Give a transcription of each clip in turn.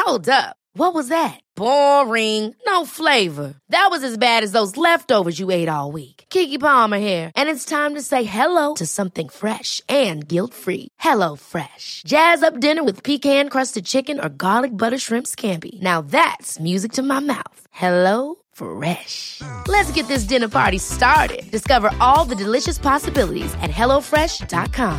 Hold up. What was that? Boring. No flavor. That was as bad as those leftovers you ate all week. Keke Palmer here, and it's time to say hello to something fresh and guilt-free. Hello Fresh. Jazz up dinner with pecan-crusted chicken or garlic butter shrimp scampi. Now that's music to my mouth. Hello Fresh. Let's get this dinner party started. Discover all the delicious possibilities at hellofresh.com.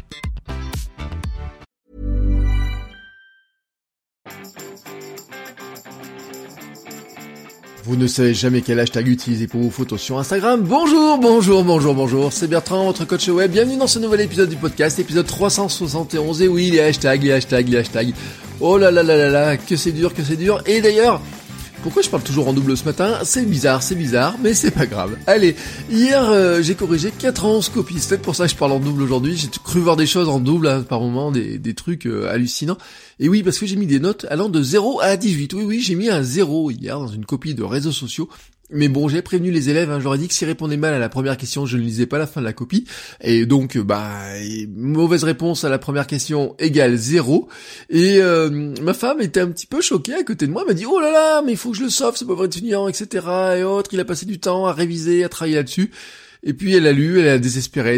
Vous ne savez jamais quel hashtag utiliser pour vos photos sur Instagram. Bonjour, c'est Bertrand, votre coach web. Bienvenue dans ce nouvel épisode du podcast, épisode 371. Et oui, les hashtags. Oh là là, que c'est dur. Et d'ailleurs, pourquoi je parle toujours en double ce matin ? C'est bizarre, mais c'est pas grave. Allez, hier j'ai corrigé 91 copies, c'est peut-être pour ça que je parle en double aujourd'hui. J'ai cru voir des choses en double hein, par moment, des trucs hallucinants. Et oui, parce que j'ai mis des notes allant de 0 à 18. Oui, j'ai mis un 0 hier dans une copie de réseaux sociaux. Mais bon, j'ai prévenu les élèves, hein, je leur ai dit que s'ils répondaient mal à la première question, je ne lisais pas la fin de la copie. Et donc, mauvaise réponse à la première question égale 0. Et ma femme était un petit peu choquée à côté de moi, elle m'a dit « Oh là là, mais il faut que je le sauve, ce pauvre étudiant, etc. » et autres, il a passé du temps à réviser, à travailler là-dessus. Et puis elle a lu, elle a désespéré,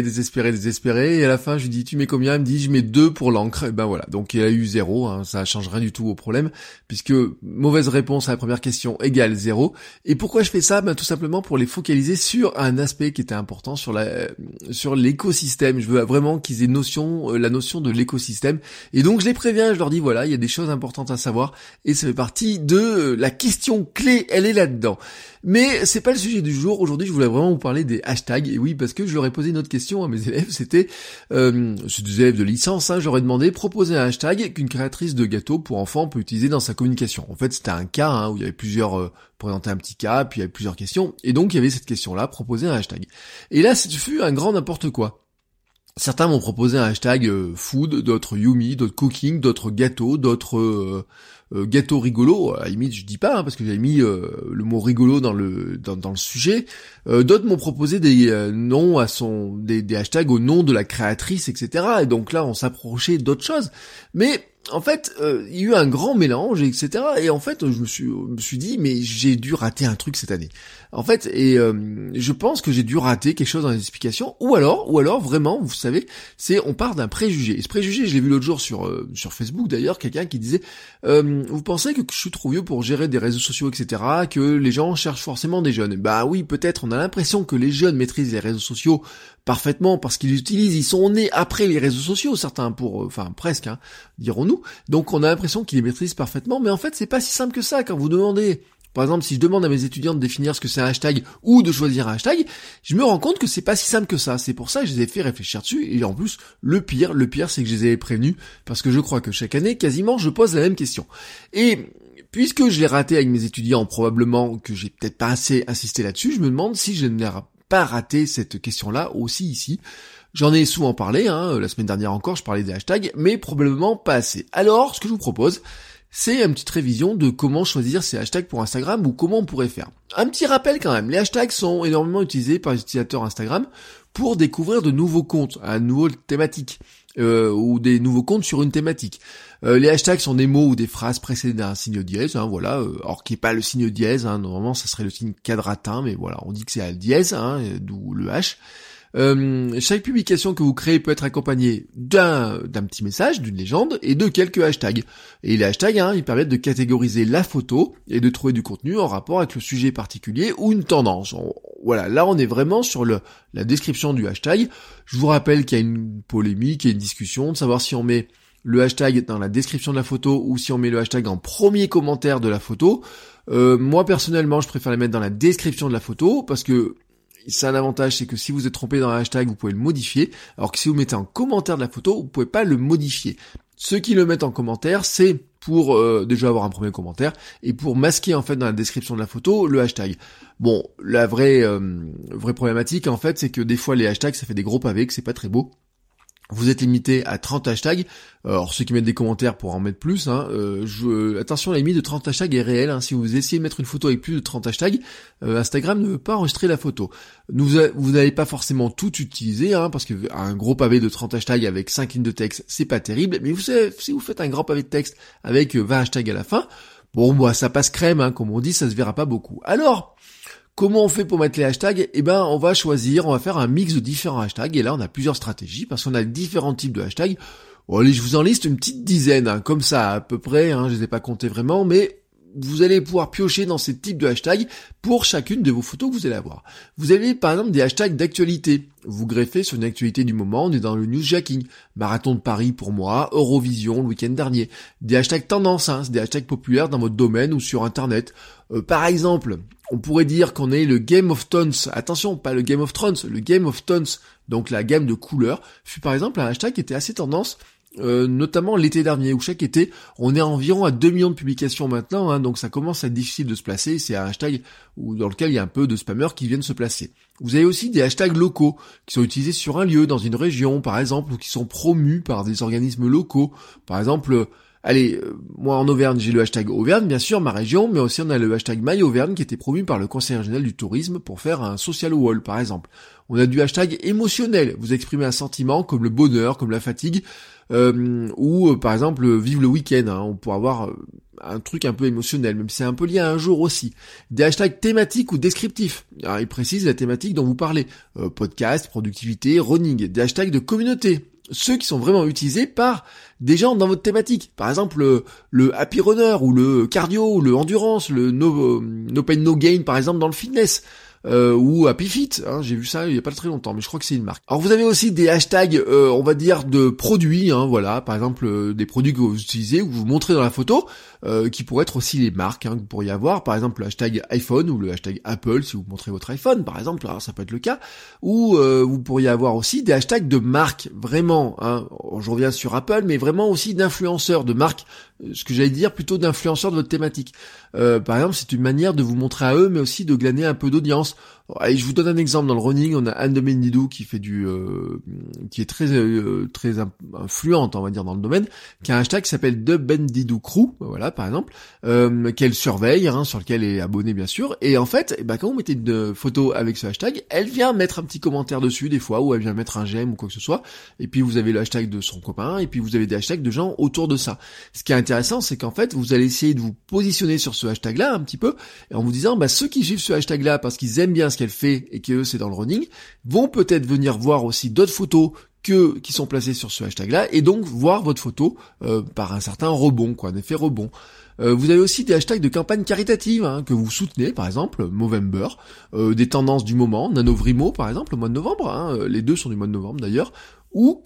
et à la fin je lui dis tu mets combien ? Elle me dit je mets 2 pour l'encre, et ben voilà, donc elle a eu 0, hein, ça change rien du tout au problème, puisque mauvaise réponse à la première question égale 0, et pourquoi je fais ça ? Ben tout simplement pour les focaliser sur un aspect qui était important, sur l'écosystème. Je veux vraiment qu'ils aient la notion de l'écosystème, et donc je les préviens, je leur dis voilà, il y a des choses importantes à savoir, et ça fait partie de la question clé, elle est là-dedans. Mais c'est pas le sujet du jour. Aujourd'hui, je voulais vraiment vous parler des hashtags. Et oui, parce que je leur ai posé une autre question à mes élèves. C'est des élèves de licence. Hein, j'aurais demandé proposer un hashtag qu'une créatrice de gâteaux pour enfants peut utiliser dans sa communication. En fait, c'était un cas hein, où il y avait plusieurs présenter un petit cas, puis il y avait plusieurs questions. Et donc, il y avait cette question-là, proposer un hashtag. Et là, ce fut un grand n'importe quoi. Certains m'ont proposé un hashtag food, d'autres yumi, d'autres cooking, d'autres gâteaux, d'autres gâteaux rigolos. À la limite, je dis pas, hein, parce que j'avais mis le mot rigolo dans le sujet. D'autres m'ont proposé des noms des hashtags au nom de la créatrice, etc. Et donc là, on s'approchait d'autres choses. Mais en fait, il y a eu un grand mélange, etc. Et en fait, je me suis dit, mais j'ai dû rater un truc cette année. En fait, je pense que j'ai dû rater quelque chose dans les explications, ou alors vraiment, vous savez, on part d'un préjugé. Et ce préjugé, je l'ai vu l'autre jour sur Facebook d'ailleurs, quelqu'un qui disait, vous pensez que je suis trop vieux pour gérer des réseaux sociaux, etc., que les gens cherchent forcément des jeunes. Bah oui, peut-être, on a l'impression que les jeunes maîtrisent les réseaux sociaux parfaitement parce qu'ils ils sont nés après les réseaux sociaux, certains presque, hein, dirons-nous. Donc on a l'impression qu'ils les maîtrisent parfaitement, mais en fait c'est pas si simple que ça. Quand vous demandez, par exemple, si je demande à mes étudiants de définir ce que c'est un hashtag ou de choisir un hashtag, je me rends compte que c'est pas si simple que ça. C'est pour ça que je les ai fait réfléchir dessus, et en plus, le pire, c'est que je les ai prévenus, parce que je crois que chaque année, quasiment, je pose la même question. Et puisque je l'ai raté avec mes étudiants, probablement que j'ai peut-être pas assez insisté là-dessus, je me demande si je n'ai pas raté cette question-là aussi ici. J'en ai souvent parlé, hein, la semaine dernière encore, je parlais des hashtags, mais probablement pas assez. Alors, ce que je vous propose, c'est une petite révision de comment choisir ces hashtags pour Instagram ou comment on pourrait faire. Un petit rappel quand même, les hashtags sont énormément utilisés par les utilisateurs Instagram pour découvrir de nouveaux comptes, à nouveau thématiques, ou des nouveaux comptes sur une thématique. Les hashtags sont des mots ou des phrases précédées d'un signe dièse, hein, voilà, or qui est pas le signe dièse, hein, normalement ça serait le signe quadratin, mais voilà, on dit que c'est à dièse, hein, d'où le H. Chaque publication que vous créez peut être accompagnée d'un petit message, d'une légende et de quelques hashtags. Et les hashtags, hein, ils permettent de catégoriser la photo et de trouver du contenu en rapport avec le sujet particulier ou une tendance. Voilà, là on est vraiment sur la description du hashtag. Je vous rappelle qu'il y a une polémique, il y a une discussion de savoir si on met le hashtag dans la description de la photo ou si on met le hashtag en premier commentaire de la photo. Moi personnellement, je préfère les mettre dans la description de la photo parce que c'est un avantage, c'est que si vous êtes trompé dans un hashtag, vous pouvez le modifier, alors que si vous mettez en commentaire de la photo, vous pouvez pas le modifier. Ceux qui le mettent en commentaire, c'est pour déjà avoir un premier commentaire, et pour masquer en fait dans la description de la photo le hashtag. Bon, la vraie problématique en fait, c'est que des fois les hashtags ça fait des gros pavés, que c'est pas très beau. Vous êtes limité à 30 hashtags. Alors ceux qui mettent des commentaires pourront en mettre plus. Attention, la limite de 30 hashtags est réelle. Si vous essayez de mettre une photo avec plus de 30 hashtags, Instagram ne veut pas enregistrer la photo. Vous n'allez pas forcément tout utiliser, parce que un gros pavé de 30 hashtags avec 5 lignes de texte, c'est pas terrible. Mais vous savez, si vous faites un grand pavé de texte avec 20 hashtags à la fin, ça passe crème, comme on dit, ça se verra pas beaucoup. Alors, comment on fait pour mettre les hashtags ? On va faire un mix de différents hashtags, et là on a plusieurs stratégies, parce qu'on a différents types de hashtags. Allez, je vous en liste une petite dizaine, comme ça à peu près, je les ai pas comptés vraiment, mais vous allez pouvoir piocher dans ces types de hashtags pour chacune de vos photos que vous allez avoir. Vous avez par exemple des hashtags d'actualité. Vous greffez sur une actualité du moment, on est dans le newsjacking. Marathon de Paris pour moi, Eurovision le week-end dernier. Des hashtags tendance, c'est des hashtags populaires dans votre domaine ou sur internet. Par exemple, on pourrait dire qu'on est le Game of Thrones. Attention, pas le Game of Thrones, le Game of Thrones. Donc la gamme de couleurs fut par exemple un hashtag qui était assez tendance, notamment l'été dernier, où chaque été, on est environ à 2 millions de publications maintenant, donc ça commence à être difficile de se placer. C'est un hashtag dans lequel il y a un peu de spammers qui viennent se placer. Vous avez aussi des hashtags locaux qui sont utilisés sur un lieu, dans une région par exemple, ou qui sont promus par des organismes locaux. Par exemple, moi en Auvergne, j'ai le hashtag Auvergne, bien sûr, ma région, mais aussi on a le hashtag MyAuvergne qui était promu par le Conseil régional du tourisme pour faire un social wall, par exemple. On a du hashtag émotionnel, vous exprimez un sentiment comme le bonheur, comme la fatigue, ou par exemple vive le week-end, on pourrait avoir un truc un peu émotionnel, même si c'est un peu lié à un jour aussi. Des hashtags thématiques ou descriptifs, alors ils précisent la thématique dont vous parlez, podcast, productivité, running. Des hashtags de communauté, ceux qui sont vraiment utilisés par des gens dans votre thématique. Par exemple, le happy runner, ou le cardio, ou le endurance, le no pain no gain, par exemple, dans le fitness. Ou Happy Fit, j'ai vu ça il y a pas très longtemps, mais je crois que c'est une marque. Alors vous avez aussi des hashtags, on va dire de produits, par exemple des produits que vous utilisez ou que vous montrez dans la photo, qui pourraient être aussi les marques que vous pourriez avoir, par exemple le hashtag iPhone ou le hashtag Apple si vous montrez votre iPhone par exemple, alors ça peut être le cas, ou vous pourriez avoir aussi des hashtags de marques, vraiment, je reviens sur Apple, mais vraiment aussi d'influenceurs, de marques, ce que j'allais dire plutôt d'influenceurs de votre thématique. Par exemple, c'est une manière de vous montrer à eux, mais aussi de glaner un peu d'audience. Allez, je vous donne un exemple. Dans le running, on a Anne de Mendidou qui fait qui est très influente, on va dire, dans le domaine, qui a un hashtag qui s'appelle The Bendidou Crew, voilà, par exemple, qu'elle surveille, sur lequel elle est abonnée, bien sûr. Et en fait, quand vous mettez une photo avec ce hashtag, elle vient mettre un petit commentaire dessus, des fois, ou elle vient mettre un j'aime ou quoi que ce soit. Et puis, vous avez le hashtag de son copain, et puis vous avez des hashtags de gens autour de ça. Ce qui est intéressant, c'est qu'en fait, vous allez essayer de vous positionner sur ce hashtag-là, un petit peu, et en vous disant, ceux qui suivent ce hashtag-là, parce qu'ils aiment bien ce qu'elle fait, et que c'est dans le running, vont peut-être venir voir aussi d'autres photos qui sont placées sur ce hashtag-là, et donc voir votre photo par un certain rebond, un effet rebond. Vous avez aussi des hashtags de campagnes caritatives que vous soutenez, par exemple Movember, des tendances du moment, Nanovrimo par exemple, au mois de novembre, les deux sont du mois de novembre d'ailleurs, ou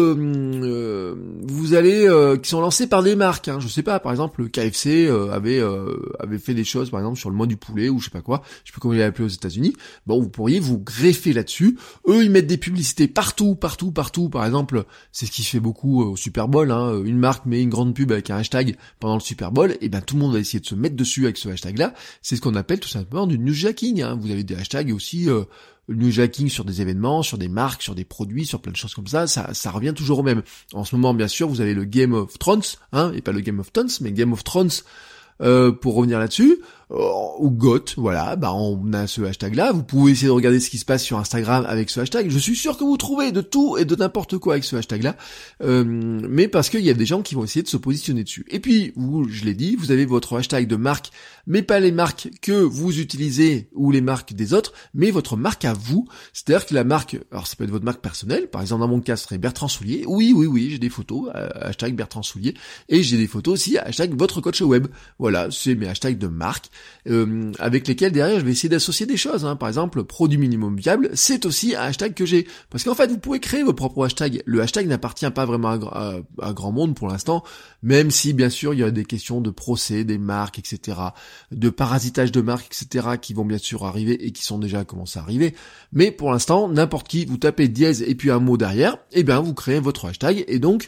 que vous allez qui sont lancés par des marques, je sais pas, par exemple le KFC avait fait des choses par exemple sur le mois du poulet ou je sais pas quoi, je sais plus comment il est appelé aux États-Unis. Vous pourriez vous greffer là-dessus. Eux ils mettent des publicités partout, par exemple, c'est ce qui se fait beaucoup au Super Bowl, une marque met une grande pub avec un hashtag pendant le Super Bowl, et tout le monde va essayer de se mettre dessus avec ce hashtag-là. C'est ce qu'on appelle tout simplement du newsjacking, Vous avez des hashtags aussi le newsjacking sur des événements, sur des marques, sur des produits, sur plein de choses comme ça, ça revient toujours au même. En ce moment, bien sûr, vous avez le Game of Thrones, et pas le Game of Thrones, mais Game of Thrones, pour revenir là-dessus, ou GOT, voilà, on a ce hashtag-là. Vous pouvez essayer de regarder ce qui se passe sur Instagram avec ce hashtag. Je suis sûr que vous trouvez de tout et de n'importe quoi avec ce hashtag-là, mais parce qu'il y a des gens qui vont essayer de se positionner dessus. Et puis, je l'ai dit, vous avez votre hashtag de marque, mais pas les marques que vous utilisez ou les marques des autres, mais votre marque à vous. C'est-à-dire que la marque, alors ça peut être votre marque personnelle, par exemple dans mon cas ce serait Bertrand Soulier. Oui, j'ai des photos, hashtag Bertrand Soulier, et j'ai des photos aussi, hashtag votre coach web. Voilà, c'est mes hashtags de marque. Avec lesquels derrière je vais essayer d'associer des choses, Par exemple, produit minimum viable, c'est aussi un hashtag que j'ai. Parce qu'en fait, vous pouvez créer vos propres hashtags. Le hashtag n'appartient pas vraiment à grand monde pour l'instant, même si bien sûr il y a des questions de procès, des marques, etc., de parasitage de marques, etc., qui vont bien sûr arriver et qui sont déjà commencé à arriver. Mais pour l'instant, n'importe qui, vous tapez dièse et puis un mot derrière, vous créez votre hashtag, et donc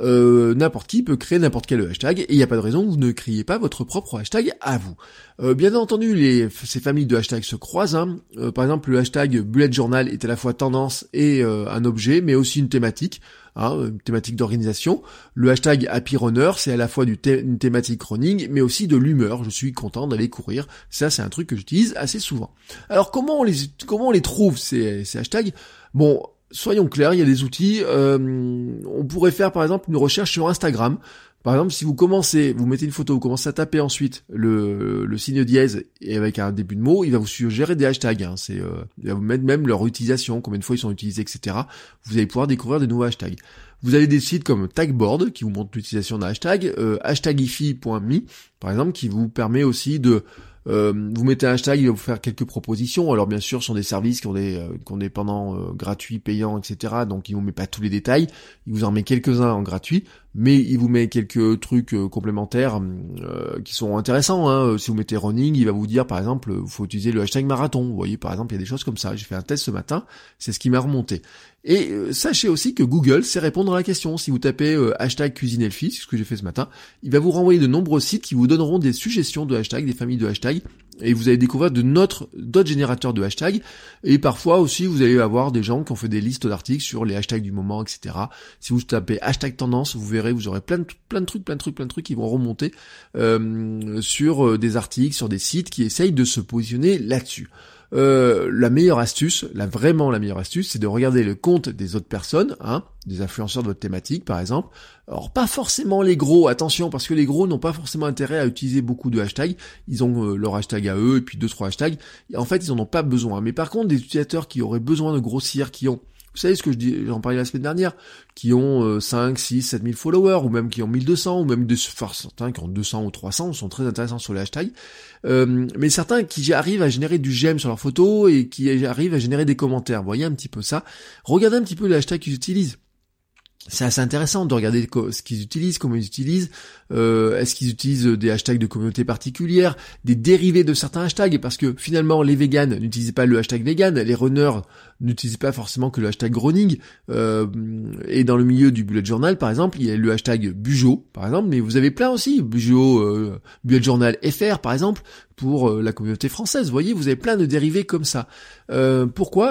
n'importe qui peut créer n'importe quel hashtag, et il n'y a pas de raison que vous ne créiez pas votre propre hashtag à vous. Bien entendu, ces familles de hashtags se croisent. Par exemple, le hashtag bullet journal est à la fois tendance et un objet, mais aussi une thématique. Une thématique d'organisation. Le hashtag Happy Runner, c'est à la fois une thématique running, mais aussi de l'humeur. Je suis content d'aller courir. Ça, c'est un truc que j'utilise assez souvent. Alors, comment on les trouve, ces hashtags? Bon, soyons clairs, il y a des outils. On pourrait faire, par exemple, une recherche sur Instagram. Par exemple, si vous mettez une photo, vous commencez à taper ensuite le signe dièse et avec un début de mot, il va vous suggérer des hashtags. Il va vous mettre même leur utilisation, combien de fois ils sont utilisés, etc. Vous allez pouvoir découvrir de nouveaux hashtags. Vous avez des sites comme Tagboard qui vous montrent l'utilisation d'un hashtag, hashtagifi.me par exemple, qui vous permet aussi de vous mettez un hashtag, il va vous faire quelques propositions. Alors bien sûr, ce sont des services qui ont des pendant gratuits, payants, etc. Donc il vous met pas tous les détails. Il vous en met quelques-uns en gratuit, mais il vous met quelques trucs complémentaires qui sont intéressants. Si vous mettez running, il va vous dire par exemple, il faut utiliser le hashtag marathon. Vous voyez, par exemple, il y a des choses comme ça. J'ai fait un test ce matin, c'est ce qui m'a remonté. Et sachez aussi que Google sait répondre à la question. Si vous tapez hashtag cuisine healthy, c'est ce que j'ai fait ce matin, il va vous renvoyer de nombreux sites qui vous donneront des suggestions de hashtags, des familles de hashtags, et vous allez découvrir d'autres générateurs de hashtags, et parfois aussi vous allez avoir des gens qui ont fait des listes d'articles sur les hashtags du moment, etc. Si vous tapez hashtag tendance, vous verrez, vous aurez plein de trucs qui vont remonter sur des articles, sur des sites qui essayent de se positionner là-dessus. La meilleure astuce, vraiment la meilleure astuce, c'est de regarder le compte des autres personnes, des influenceurs de votre thématique par exemple. Alors pas forcément les gros, attention, parce que les gros n'ont pas forcément intérêt à utiliser beaucoup de hashtags. Ils ont leur hashtag à eux et puis 2-3 hashtags. Et en fait, ils en ont pas besoin. Mais par contre, des utilisateurs qui auraient besoin de grossir, vous savez ce que j'en parlais la semaine dernière, qui ont 5, 6, 7 000 followers, ou même qui ont 1200, ou même certains qui ont 200 ou 300, sont très intéressants sur les hashtags, mais certains qui arrivent à générer du j'aime sur leurs photos, et qui arrivent à générer des commentaires. Vous voyez un petit peu ça. Regardez un petit peu les hashtags qu'ils utilisent. C'est assez intéressant de regarder ce qu'ils utilisent, comment ils utilisent, est-ce qu'ils utilisent des hashtags de communauté particulière, des dérivés de certains hashtags, parce que finalement les véganes n'utilisent pas le hashtag vegan, les runners n'utilisent pas forcément que le hashtag running, et dans le milieu du bullet journal par exemple, il y a le hashtag Bujo par exemple, mais vous avez plein aussi, Bujo, bullet journal FR par exemple, pour la communauté française. Vous voyez, vous avez plein de dérivés comme ça. Pourquoi ?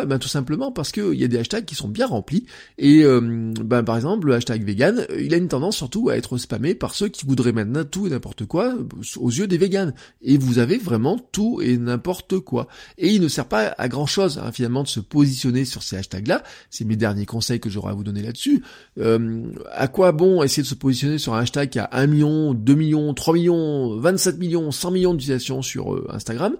Tout simplement parce que il y a des hashtags qui sont bien remplis, et par exemple le hashtag vegan, il a une tendance surtout à être spammé par ceux qui voudraient maintenant tout et n'importe quoi aux yeux des véganes. Et vous avez vraiment tout et n'importe quoi. Et il ne sert pas à grand chose finalement de se positionner sur ces hashtags-là. C'est mes derniers conseils que j'aurai à vous donner là-dessus. À quoi bon essayer de se positionner sur un hashtag qui a 1 million, 2 millions, 3 millions, 27 millions, 100 millions d'utilisations sur Instagram?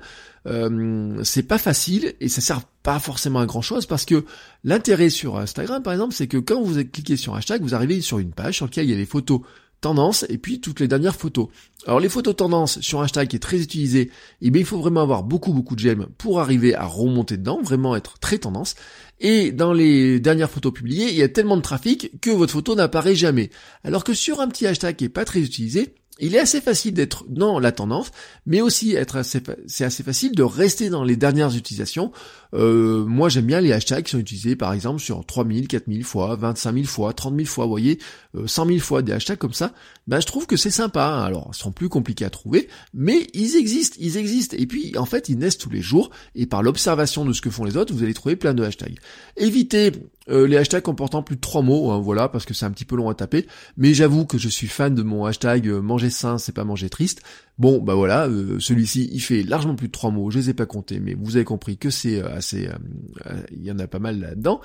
C'est pas facile et ça sert pas forcément à grand chose, parce que l'intérêt sur Instagram par exemple, c'est que quand vous cliquez sur un hashtag, vous arrivez sur une page sur laquelle il y a les photos tendance et puis toutes les dernières photos. Alors les photos tendance sur un hashtag qui est très utilisé, il faut vraiment avoir beaucoup de j'aime pour arriver à remonter dedans, vraiment être très tendance. Et dans les dernières photos publiées, il y a tellement de trafic que votre photo n'apparaît jamais. Alors que sur un petit hashtag qui est pas très utilisé, il est assez facile d'être dans la tendance, mais aussi c'est assez facile de rester dans les dernières utilisations. Moi j'aime bien les hashtags qui sont utilisés par exemple sur 3000, 4000 fois, 25 000 fois, 30 000 fois, vous voyez, 100 000 fois, des hashtags comme ça. Je trouve que c'est sympa. Alors ils sont plus compliqués à trouver, mais ils existent. Et puis en fait ils naissent tous les jours, et par l'observation de ce que font les autres, vous allez trouver plein de hashtags. Évitez les hashtags comportant plus de 3 mots, voilà, parce que c'est un petit peu long à taper, mais j'avoue que je suis fan de mon hashtag manger sain, c'est pas manger triste. Bon, voilà, celui-ci, il fait largement plus de 3 mots, je les ai pas comptés, mais vous avez compris que c'est assez, il y en a pas mal là-dedans.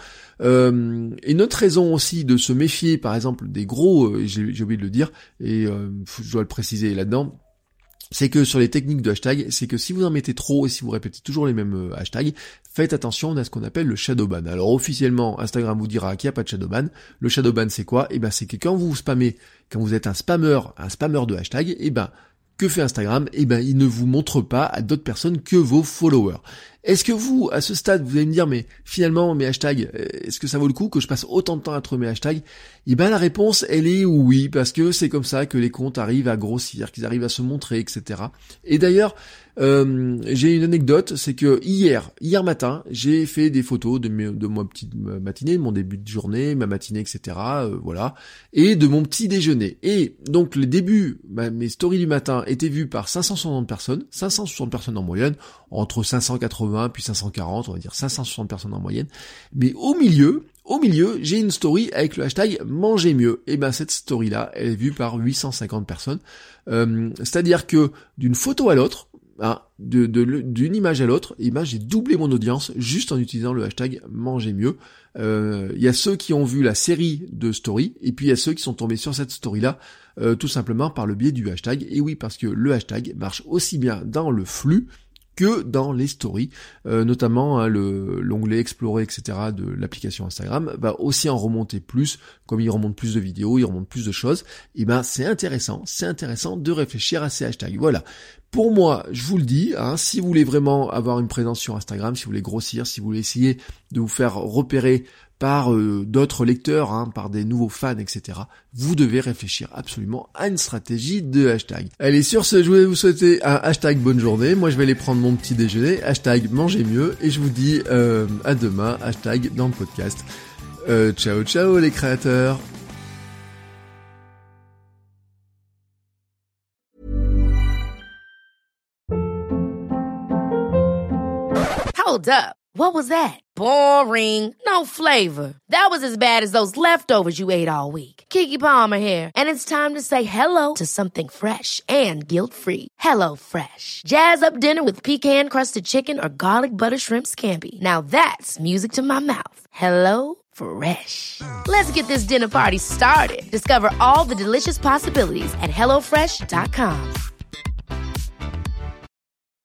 Et notre raison aussi de se méfier, par exemple, des gros, j'ai oublié de le dire, et je dois le préciser là-dedans, c'est que sur les techniques de hashtag, c'est que si vous en mettez trop et si vous répétez toujours les mêmes hashtags, faites attention à ce qu'on appelle le shadow ban. Alors officiellement, Instagram vous dira qu'il n'y a pas de shadow ban. Le shadow ban, c'est quoi ? C'est que quand vous spammez, quand vous êtes un spammeur de hashtag, que fait Instagram ? Il ne vous montre pas à d'autres personnes que vos followers. Est-ce que vous, à ce stade, vous allez me dire, mais finalement, mes hashtags, est-ce que ça vaut le coup que je passe autant de temps à trouver mes hashtags? Eh ben, la réponse, elle est oui, parce que c'est comme ça que les comptes arrivent à grossir, qu'ils arrivent à se montrer, etc. Et d'ailleurs, j'ai une anecdote, c'est que hier matin, j'ai fait des photos de ma petite matinée, de mon début de journée, ma matinée, etc. Voilà, et de mon petit déjeuner. Et donc les débuts, mes stories du matin étaient vues par 560 personnes en moyenne, entre 580 puis 540, on va dire 560 personnes en moyenne. Mais au milieu, j'ai une story avec le hashtag manger mieux. Et ben cette story-là, elle est vue par 850 personnes. C'est-à-dire que d'une photo à l'autre, d'une image à l'autre, j'ai doublé mon audience juste en utilisant le hashtag manger mieux. Il y a ceux qui ont vu la série de stories, et puis il y a ceux qui sont tombés sur cette story-là, tout simplement par le biais du hashtag. Et oui, parce que le hashtag marche aussi bien dans le flux que dans les stories, notamment l'onglet explorer, etc. de l'application Instagram va aussi en remonter plus, comme il remonte plus de vidéos, il remonte plus de choses, et c'est intéressant de réfléchir à ces hashtags. Voilà. Pour moi, je vous le dis, si vous voulez vraiment avoir une présence sur Instagram, si vous voulez grossir, si vous voulez essayer de vous faire repérer par d'autres lecteurs, par des nouveaux fans, etc. Vous devez réfléchir absolument à une stratégie de hashtag. Allez, sur ce, je voulais vous souhaiter un hashtag bonne journée. Moi, je vais aller prendre mon petit déjeuner, hashtag manger mieux, et je vous dis à demain, hashtag dans le podcast. Ciao les créateurs. Hold up. What was that? Boring. No flavor. That was as bad as those leftovers you ate all week. Keke Palmer here, and it's time to say hello to something fresh and guilt-free. Hello Fresh. Jazz up dinner with pecan-crusted chicken or garlic butter shrimp scampi. Now that's music to my mouth. Hello Fresh. Let's get this dinner party started. Discover all the delicious possibilities at HelloFresh.com.